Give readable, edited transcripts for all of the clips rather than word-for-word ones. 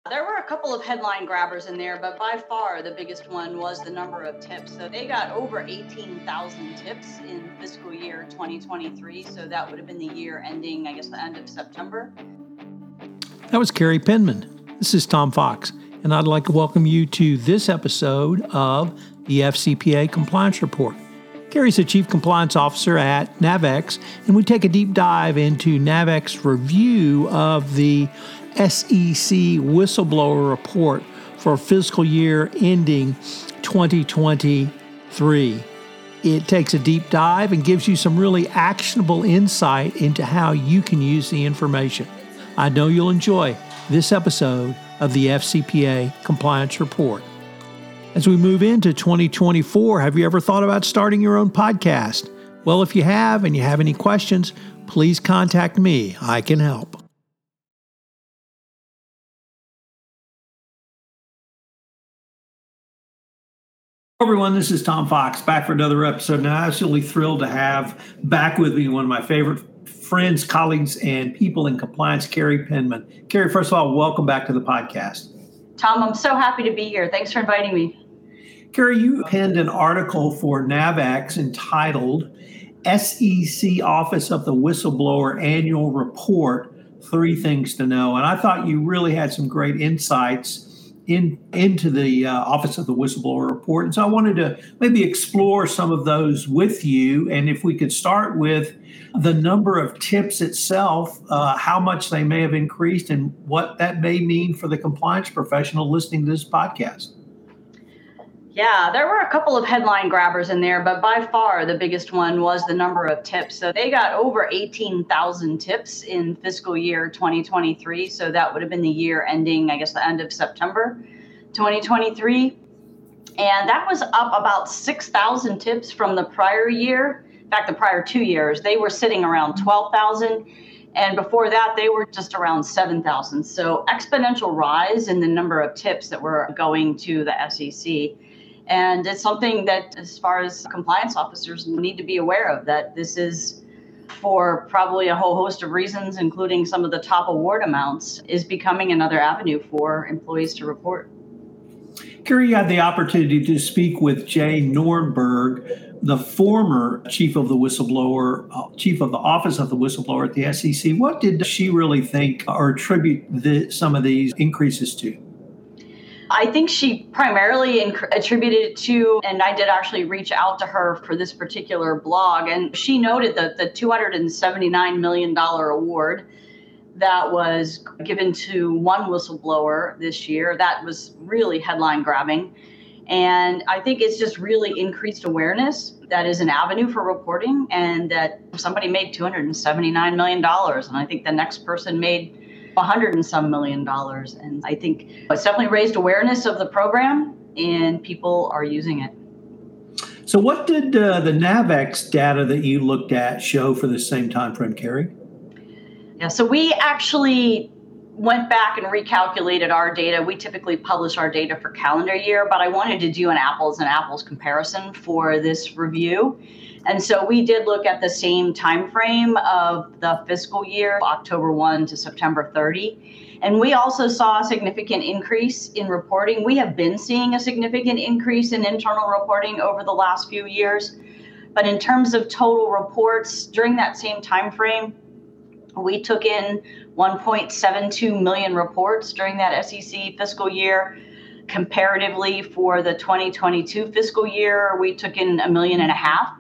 There were a couple of headline grabbers in there, but by far the biggest one was the number of tips. So they got over 18,000 tips in fiscal year 2023. So that would have been the year ending, I guess, the end of September. That was Carrie Penman. This is Tom Fox, and I'd like to welcome you to this episode of the FCPA Compliance Report. Carrie's the Chief Compliance Officer at NAVEX, and we take a deep dive into NAVEX review of the SEC Whistleblower Report for fiscal year ending 2023. It takes a deep dive and gives you some really actionable insight into how you can use the information. I know you'll enjoy this episode of the FCPA Compliance Report. As we move into 2024, have you ever thought about starting your own podcast? Well, if you have and you have any questions, please contact me. I can help. Hello, everyone. This is Tom Fox, back for another episode. Now, I'm absolutely thrilled to have back with me one of my favorite friends, colleagues, and people in compliance, Carrie Penman. Carrie, first of all, welcome back to the podcast. Tom, I'm so happy to be here. Thanks for inviting me. Carrie, you penned an article for NAVEX entitled SEC Office of the Whistleblower Annual Report, 3 Things to Know. And I thought you really had some great insights into the Office of the Whistleblower Report. And so I wanted to maybe explore some of those with you. And if we could start with the number of tips itself, how much they may have increased and what that may mean for the compliance professional listening to this podcast. Yeah, there were a couple of headline grabbers in there, but by far the biggest one was the number of tips. So they got over 18,000 tips in fiscal year 2023. So that would have been the year ending, I guess, the end of September 2023. And that was up about 6,000 tips from the prior year. In fact, the prior 2 years, they were sitting around 12,000. And before that, they were just around 7,000. So exponential rise in the number of tips that were going to the SEC. And it's something that, as far as compliance officers need to be aware of, that this is, for probably a whole host of reasons, including some of the top award amounts, is becoming another avenue for employees to report. Carrie, you had the opportunity to speak with Jay Nornberg, the former chief of the Office of the Whistleblower at the SEC. What did she really think or attribute some of these increases to? I think she primarily attributed it to, and I did actually reach out to her for this particular blog, and she noted that the $279 million award that was given to one whistleblower this year, that was really headline grabbing. And I think it's just really increased awareness that is an avenue for reporting, and that somebody made $279 million. And I think the next person made $100 and some million. And I think it's definitely raised awareness of the program, and people are using it. So what did the NAVEX data that you looked at show for the same time frame, Carrie? Yeah, so we actually went back and recalculated our data. We typically publish our data for calendar year, but I wanted to do an apples and apples comparison for this review. And so we did look at the same time frame of the fiscal year, October 1 to September 30. And we also saw a significant increase in reporting. We have been seeing a significant increase in internal reporting over the last few years. But in terms of total reports during that same time frame, we took in 1.72 million reports during that SEC fiscal year. Comparatively, for the 2022 fiscal year, we took in 1.5 million.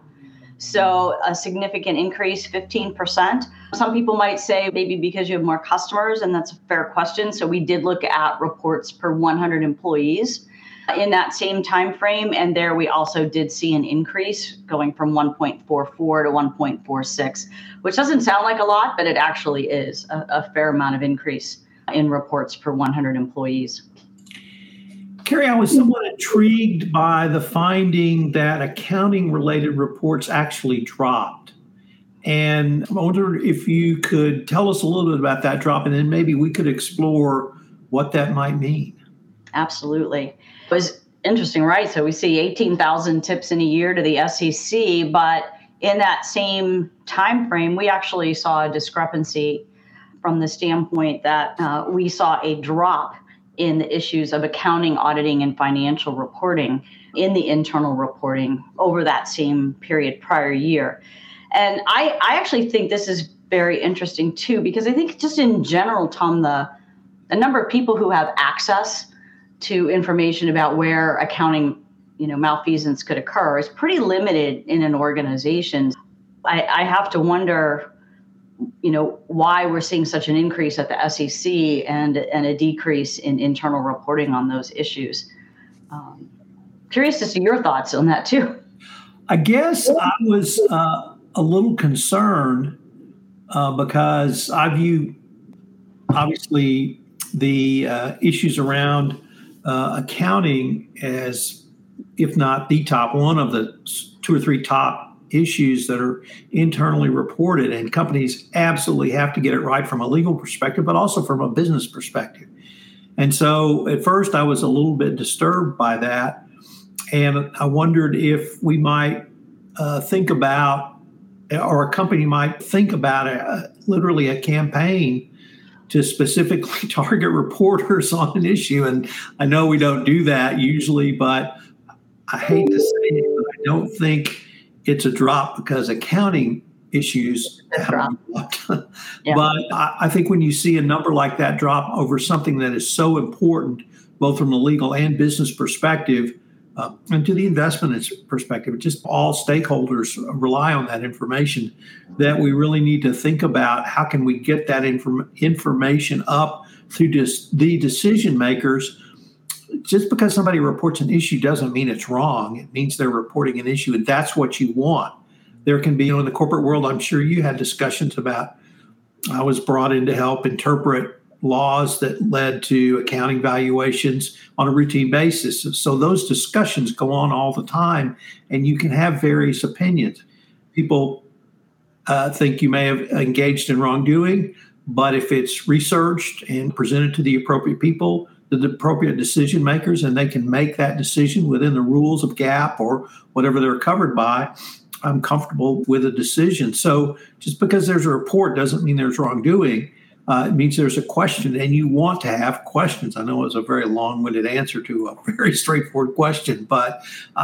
So a significant increase, 15%. Some people might say maybe because you have more customers, and that's a fair question. So we did look at reports per 100 employees in that same time frame, and there we also did see an increase going from 1.44 to 1.46, which doesn't sound like a lot, but it actually is a fair amount of increase in reports per 100 employees. Carrie, I was somewhat intrigued by the finding that accounting-related reports actually dropped. And I wonder if you could tell us a little bit about that drop, and then maybe we could explore what that might mean. Absolutely. It was interesting, right? So we see 18,000 tips in a year to the SEC, but in that same time frame, we actually saw a discrepancy from the standpoint that we saw a drop in the issues of accounting, auditing, and financial reporting in the internal reporting over that same period prior year. And I actually think this is very interesting too, because I think just in general, Tom, the number of people who have access to information about where accounting, malfeasance could occur is pretty limited in an organization. I have to wonder, why we're seeing such an increase at the SEC and a decrease in internal reporting on those issues. Curious to see your thoughts on that too. I guess I was a little concerned because I view, obviously, the issues around accounting as, if not the top, one of the 2 or 3 top issues that are internally reported, and companies absolutely have to get it right from a legal perspective, but also from a business perspective. And so at first I was a little bit disturbed by that. And I wondered if we might think about, or a company might think about literally a campaign to specifically target reporters on an issue. And I know we don't do that usually, but I hate to say it, but I don't think it's a drop because accounting issues have dropped. Yeah. But I think when you see a number like that drop over something that is so important, both from a legal and business perspective, and to the investment perspective, just all stakeholders rely on that information, that we really need to think about how can we get that information up through the decision makers. Just because somebody reports an issue doesn't mean it's wrong. It means they're reporting an issue, and that's what you want. There can be, in the corporate world, I'm sure you had discussions about, I was brought in to help interpret laws that led to accounting valuations on a routine basis. So those discussions go on all the time, and you can have various opinions. People think you may have engaged in wrongdoing, but if it's researched and presented to the appropriate people, the appropriate decision makers, and they can make that decision within the rules of GAAP or whatever they're covered by, I'm comfortable with a decision. So just because there's a report doesn't mean there's wrongdoing. It means there's a question, and you want to have questions. I know it was a very long-winded answer to a very straightforward question, but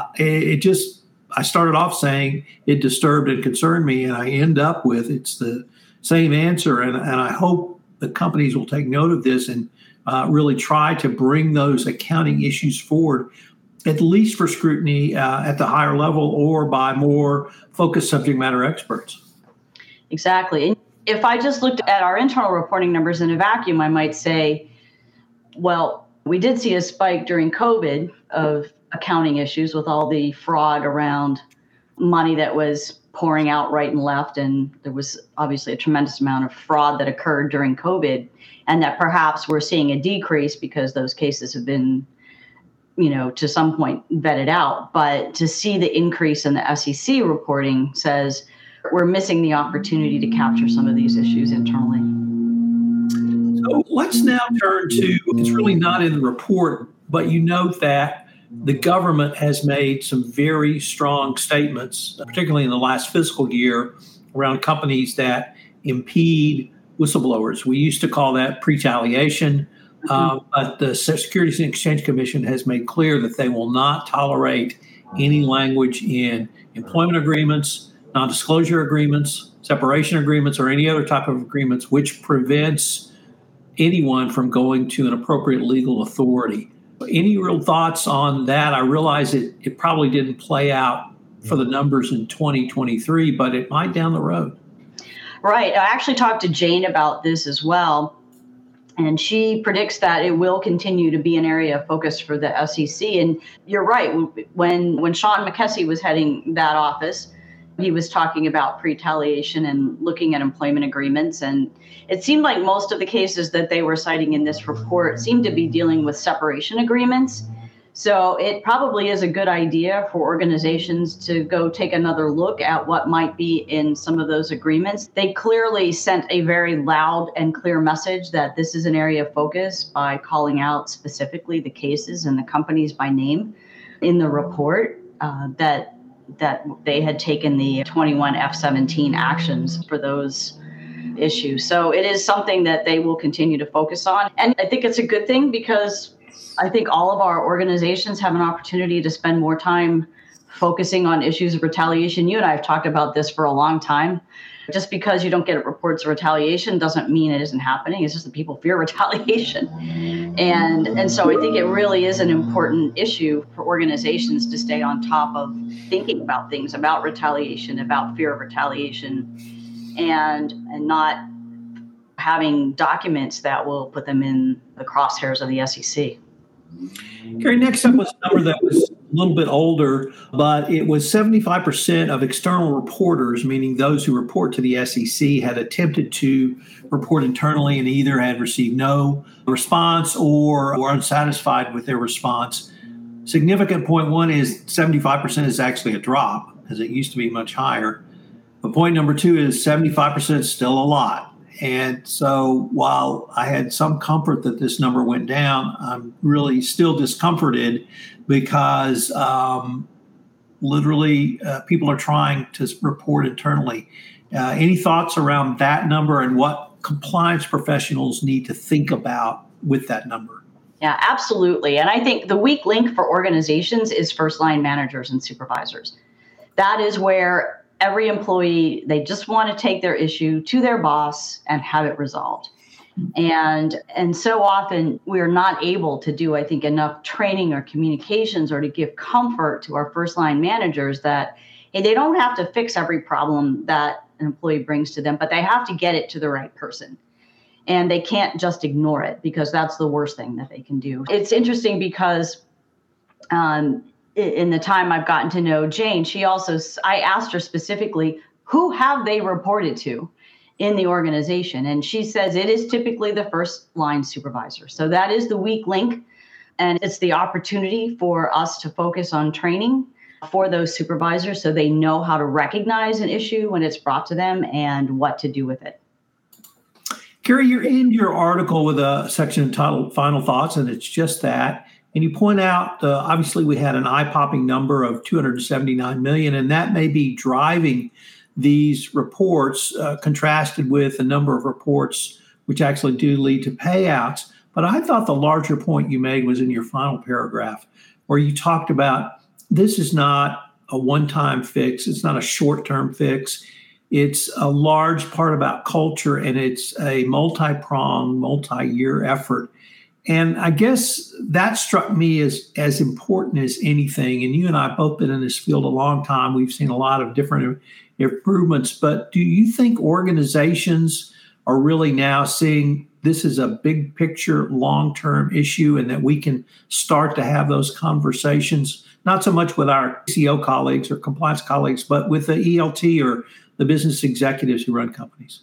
I started off saying it disturbed and concerned me, and I end up with it's the same answer. And I hope the companies will take note of this and really try to bring those accounting issues forward, at least for scrutiny at the higher level or by more focused subject matter experts. Exactly. And if I just looked at our internal reporting numbers in a vacuum, I might say, well, we did see a spike during COVID of accounting issues with all the fraud around money that was pouring out right and left. And there was obviously a tremendous amount of fraud that occurred during COVID, and that perhaps we're seeing a decrease because those cases have been, to some point vetted out. But to see the increase in the SEC reporting says we're missing the opportunity to capture some of these issues internally. So let's now turn to, it's really not in the report, but you note that the government has made some very strong statements, particularly in the last fiscal year, around companies that impede whistleblowers. We used to call that retaliation, but the Securities and Exchange Commission has made clear that they will not tolerate any language in employment agreements, non-disclosure agreements, separation agreements, or any other type of agreements which prevents anyone from going to an appropriate legal authority. Any real thoughts on that? I realize it probably didn't play out for the numbers in 2023, but it might down the road. Right. I actually talked to Jane about this as well, and she predicts that it will continue to be an area of focus for the SEC. And you're right. When Sean McKessie was heading that office, he was talking about retaliation and looking at employment agreements. And it seemed like most of the cases that they were citing in this report seemed to be dealing with separation agreements. So it probably is a good idea for organizations to go take another look at what might be in some of those agreements. They clearly sent a very loud and clear message that this is an area of focus by calling out specifically the cases and the companies by name in the report, that they had taken the 21 F-17 actions for those issue. So it is something that they will continue to focus on. And I think it's a good thing because I think all of our organizations have an opportunity to spend more time focusing on issues of retaliation. You and I have talked about this for a long time. Just because you don't get reports of retaliation doesn't mean it isn't happening. It's just that people fear retaliation. And so I think it really is an important issue for organizations to stay on top of thinking about things, about retaliation, about fear of retaliation, and not having documents that will put them in the crosshairs of the SEC. Carrie, next up was a number that was a little bit older, but it was 75% of external reporters, meaning those who report to the SEC, had attempted to report internally and either had received no response or were unsatisfied with their response. Significant point one is 75% is actually a drop, as it used to be much higher. But point number two is 75% is still a lot. And so while I had some comfort that this number went down, I'm really still discomforted because literally people are trying to report internally. Any thoughts around that number and what compliance professionals need to think about with that number? Yeah, absolutely. And I think the weak link for organizations is first line managers and supervisors. That is where every employee, they just want to take their issue to their boss and have it resolved. And so often we're not able to do, I think, enough training or communications or to give comfort to our first line managers that, hey, they don't have to fix every problem that an employee brings to them, but they have to get it to the right person. And they can't just ignore it because that's the worst thing that they can do. It's interesting because in the time I've gotten to know Jane, I asked her specifically, who have they reported to in the organization? And she says it is typically the first line supervisor. So that is the weak link. And it's the opportunity for us to focus on training for those supervisors so they know how to recognize an issue when it's brought to them and what to do with it. Carrie, you're in your article with a section entitled Final Thoughts, and it's just that. And you point out, obviously, we had an eye-popping number of $279 million, and that may be driving these reports, contrasted with a number of reports which actually do lead to payouts. But I thought the larger point you made was in your final paragraph, where you talked about this is not a one-time fix. It's not a short-term fix. It's a large part about culture, and it's a multi-pronged, multi-year effort. And I guess that struck me as important as anything. And you and I have both been in this field a long time. We've seen a lot of different improvements. But do you think organizations are really now seeing this is a big picture, long-term issue and that we can start to have those conversations, not so much with our CO colleagues or compliance colleagues, but with the ELT or the business executives who run companies?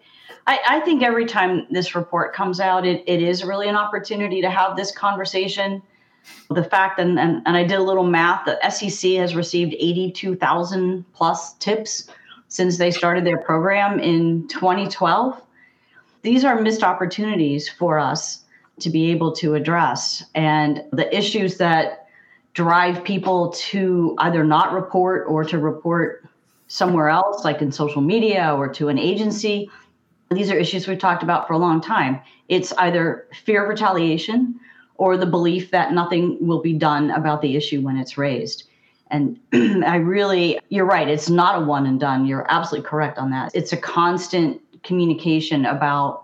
I think every time this report comes out, it is really an opportunity to have this conversation. The fact, and I did a little math, the SEC has received 82,000 plus tips since they started their program in 2012. These are missed opportunities for us to be able to address. And the issues that drive people to either not report or to report somewhere else, like in social media or to an agency, these are issues we've talked about for a long time. It's either fear of retaliation or the belief that nothing will be done about the issue when it's raised. And you're right, it's not a one and done. You're absolutely correct on that. It's a constant communication about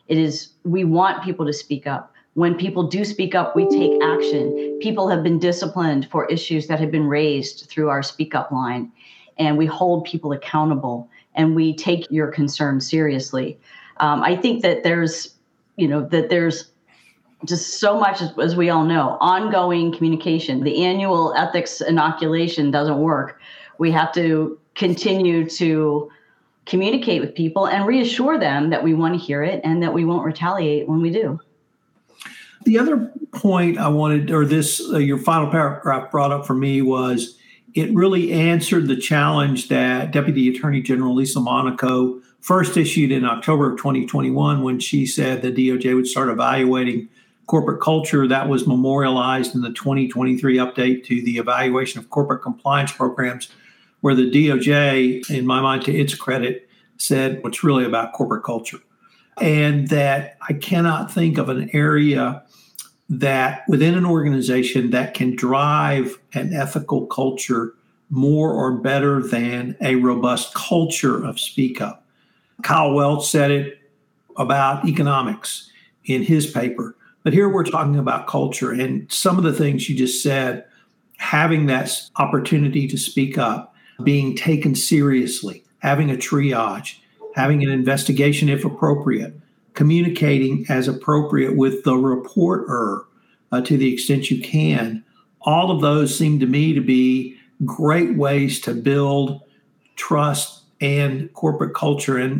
we want people to speak up. When people do speak up, we take action. People have been disciplined for issues that have been raised through our Speak Up line, and we hold people accountable. And we take your concern seriously. I think that there's just so much, as we all know, ongoing communication. The annual ethics inoculation doesn't work. We have to continue to communicate with people and reassure them that we want to hear it and that we won't retaliate when we do. The other point I wanted, or your final paragraph brought up for me was, it really answered the challenge that Deputy Attorney General Lisa Monaco first issued in October of 2021 when she said the DOJ would start evaluating corporate culture. That was memorialized in the 2023 update to the evaluation of corporate compliance programs, where the DOJ, in my mind, to its credit, said it's really about corporate culture. And that I cannot think of an area that within an organization that can drive an ethical culture more or better than a robust culture of speak up. Kyle Welch said it about economics in his paper. But here we're talking about culture, and some of the things you just said, having that opportunity to speak up, being taken seriously, having a triage, having an investigation if appropriate, communicating as appropriate with the reporter to the extent you can. All of those seem to me to be great ways to build trust and corporate culture. And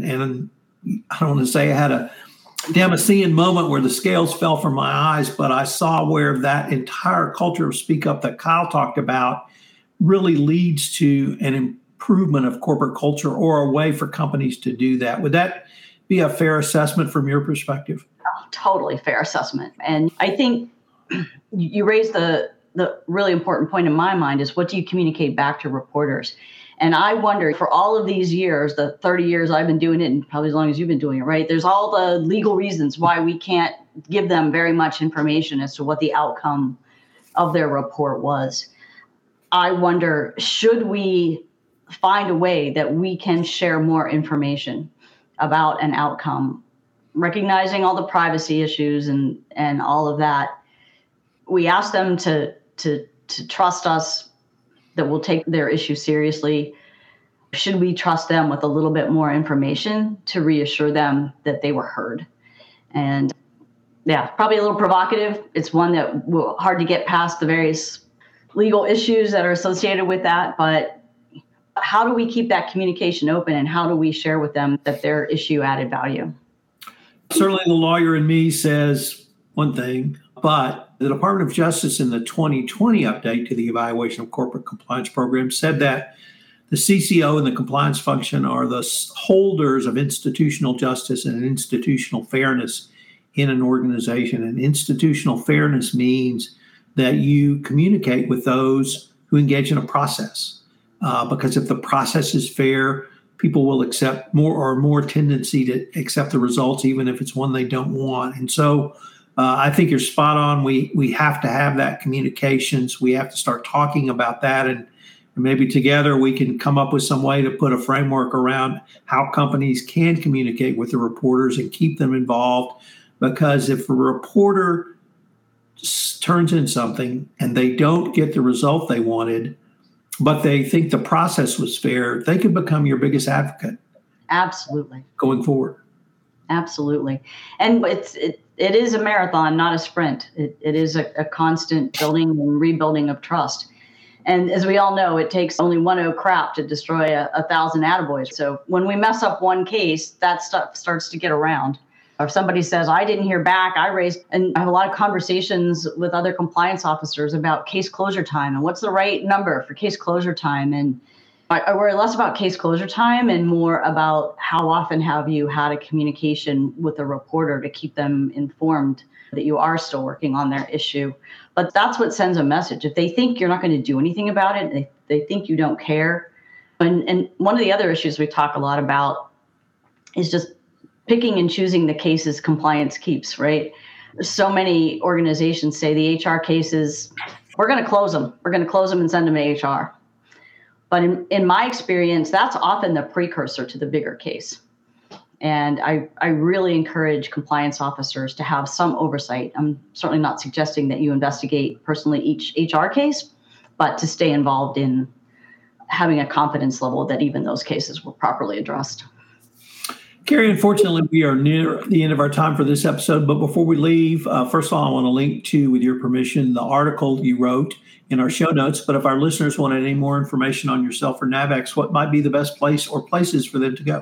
I don't want to say I had a Damascene moment where the scales fell from my eyes, but I saw where that entire culture of speak up that Kyle talked about really leads to an improvement of corporate culture or a way for companies to do that. Would that be a fair assessment from your perspective? Oh, totally fair assessment. And I think you raised the really important point in my mind is, what do you communicate back to reporters? And I wonder, for all of these years, the 30 years I've been doing it, and probably as long as you've been doing it, right? There's all the legal reasons why we can't give them very much information as to what the outcome of their report was. I wonder, should we find a way that we can share more information about an outcome, recognizing all the privacy issues and all of that? We ask them to trust us, that we'll take their issue seriously. Should we trust them with a little bit more information to reassure them that they were heard? And yeah, probably a little provocative. It's one that will hard to get past the various legal issues that are associated with that. But how do we keep that communication open, and how do we share with them that their issue added value? Certainly the lawyer in me says one thing, but the Department of Justice in the 2020 update to the Evaluation of Corporate Compliance Program said that the CCO and the compliance function are the holders of institutional justice and institutional fairness in an organization. And institutional fairness means that you communicate with those who engage in a process. Because if the process is fair, people will accept more tendency to accept the results, even if it's one they don't want. And so I think you're spot on. We have to have that communications. We have to start talking about that, and maybe together we can come up with some way to put a framework around how companies can communicate with the reporters and keep them involved. Because if a reporter turns in something and they don't get the result they wanted, but they think the process was fair, they could become your biggest advocate. Absolutely. Going forward. Absolutely. And it is a marathon, not a sprint. It is a constant building and rebuilding of trust. And as we all know, it takes only one oak crap to destroy 1,000 attaboys. So when we mess up one case, that stuff starts to get around. Or if somebody says, I didn't hear back, and I have a lot of conversations with other compliance officers about case closure time and what's the right number for case closure time. And I worry less about case closure time and more about how often have you had a communication with a reporter to keep them informed that you are still working on their issue. But that's what sends a message. If they think you're not going to do anything about it, they think you don't care. And one of the other issues we talk a lot about is just picking and choosing the cases compliance keeps, right? So many organizations say the HR cases, we're going to close them. We're going to close them and send them to HR. But in my experience, that's often the precursor to the bigger case. And I really encourage compliance officers to have some oversight. I'm certainly not suggesting that you investigate personally each HR case, but to stay involved in having a confidence level that even those cases were properly addressed. Carrie, unfortunately, we are near the end of our time for this episode. But before we leave, first of all, I want to link to, with your permission, the article you wrote in our show notes. But if our listeners wanted any more information on yourself or NAVEX, what might be the best place or places for them to go?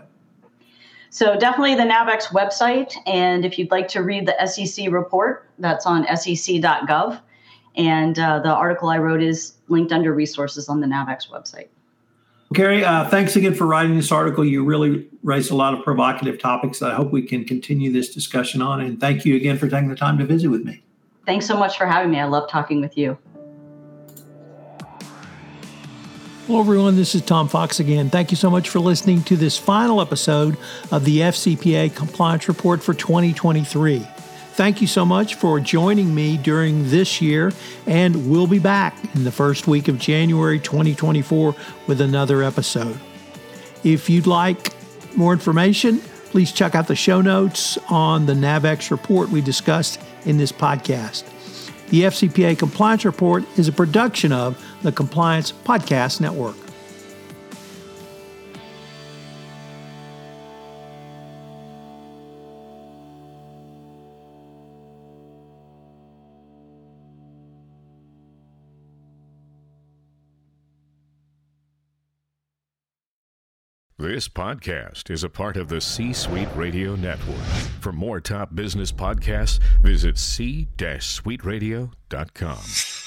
So definitely the NAVEX website. And if you'd like to read the SEC report, that's on sec.gov. And the article I wrote is linked under resources on the NAVEX website. Carrie, thanks again for writing this article. You really raised a lot of provocative topics that I hope we can continue this discussion on. And thank you again for taking the time to visit with me. Thanks so much for having me. I love talking with you. Hello, everyone. This is Tom Fox again. Thank you so much for listening to this final episode of the FCPA Compliance Report for 2023. Thank you so much for joining me during this year, and we'll be back in the first week of January 2024 with another episode. If you'd like more information, please check out the show notes on the NAVEX report we discussed in this podcast. The FCPA Compliance Report is a production of the Compliance Podcast Network. This podcast is a part of the C-Suite Radio Network. For more top business podcasts, visit c-suiteradio.com.